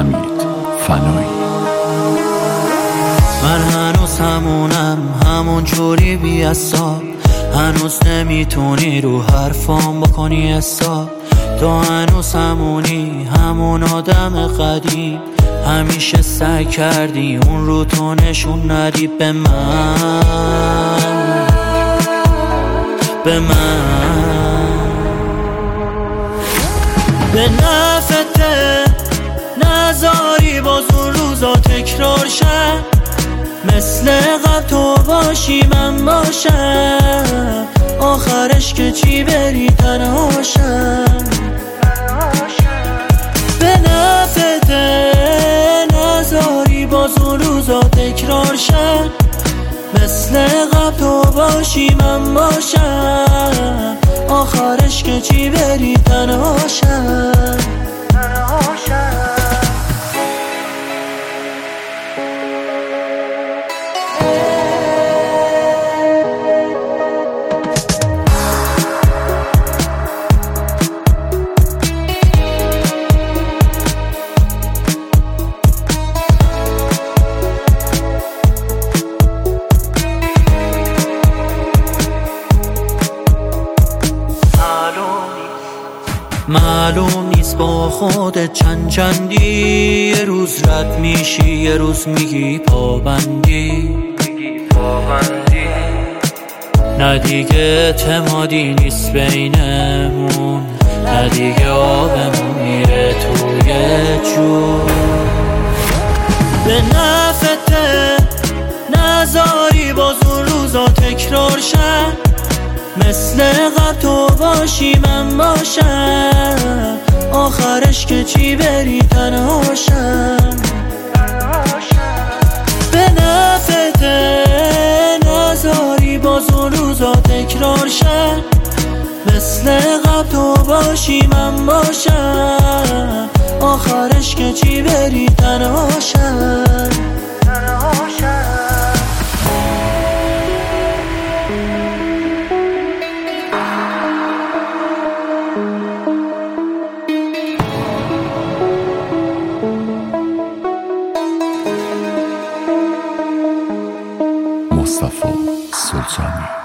حمید فنایی. من هنوز همونم، همون جوری بی حساب. هنوز نمیتونی رو حرفام بکنی حساب. تو هنوز همونی، همون آدم قدیم. همیشه سعی کردی اون رو تو نشون ندی به من. به نفته نذاری باز اون روزا تکرار شد. مثل قبل تو باشی من باشم، آخرش که چی بری تنها شم. به نفته نذاری باز اون روزا تکرار شد. مثل قبل تو باشی من باشم، آخرش که چی بری تنها شم. معلوم نیست با خودت چندی، یه روز رد میشی یه روز میگی پابندی. نه دیگه اعتمادی نیست بینمون، نه دیگه آبمون میره توی جون. به نفته نذاری باز اون روزا تکرار شد. مثل قبل تو باشی من باشم، آخرش که چی بری تنها شم. به نفته نذاری باز اون روزا تکرار شد. مثل قبل تو باشی من باشم، آخرش که چی بری تنها شم. مصطفی سلطانی.